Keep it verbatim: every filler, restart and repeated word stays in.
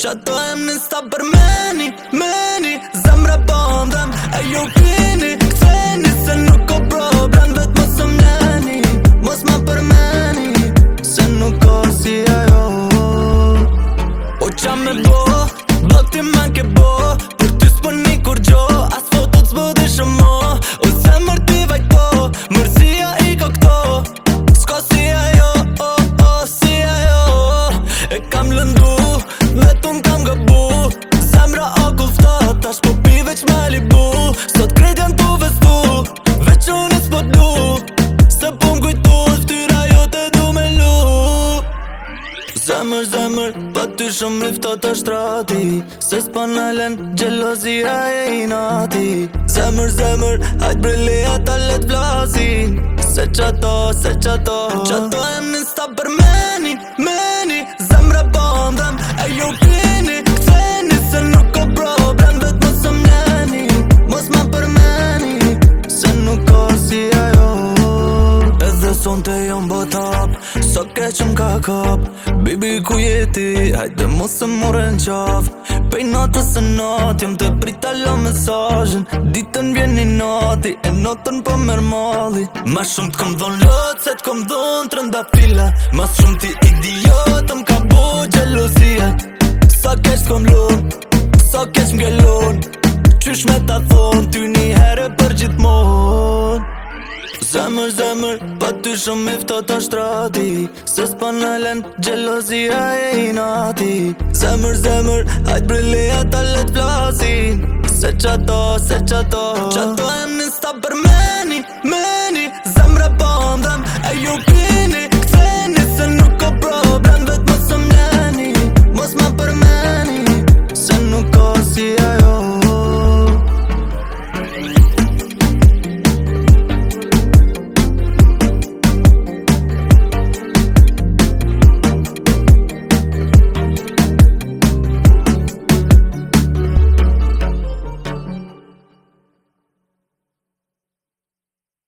Qato em në sta për meni, meni Zemre bandem, e jo kini Ktheni se nuk ko problem Vet mos më mjeni, mos ma përmeni Se nuk ko si ajo O qa me bo, bo ti ma ke bo Për ty s'po një kur gjo As fotot s'po di shumë O zemër ti vajto, mërzia i ko këto S'ko si ajo, oh, oh, si ajo E kam lëndu Vetëm kam gëbu Zemra o gulfta Tash po pi veç Malibu Sot krejt janë tu vestu Veç unë s'po du Se po m'kujtu Ftyra jo te du me lu Zemër, zemër Pa ty shumë rifto të shtrati Se s'pa në len Gjelozia e inati Zemër, zemër Hajt brillia ta let vlasin Se qato, se qato Qato em në sta për meni, meni Zemra bandem E jo kini Ktheni se nuk ko problem Vet mos më mjeni Mos ma përmeni Se nuk ko si ajo Edhe son të jom botap So keq m'ka kap Bibi ku jeti Hajde mos e more n'qaf Pej natës e nat Jom të prita lo mesazhin Ditën vjen i nati E natën po mer malli Ma shumë t'kom dhon lot Se t'kom dhon trënda fila Mas shumë ti idiot M'ka bu gjelozia Sa keq t'kom lun Sa keq m'gellon Qysh me ta thon Ty një herë për gjithmon Zemër, zemër, pa ty shumë ifto të shtrati Se s'pa në len gjelozia e inati Zemër, zemër, hajt brillia ta let vlasin Se qato, se qato Qato em në sta për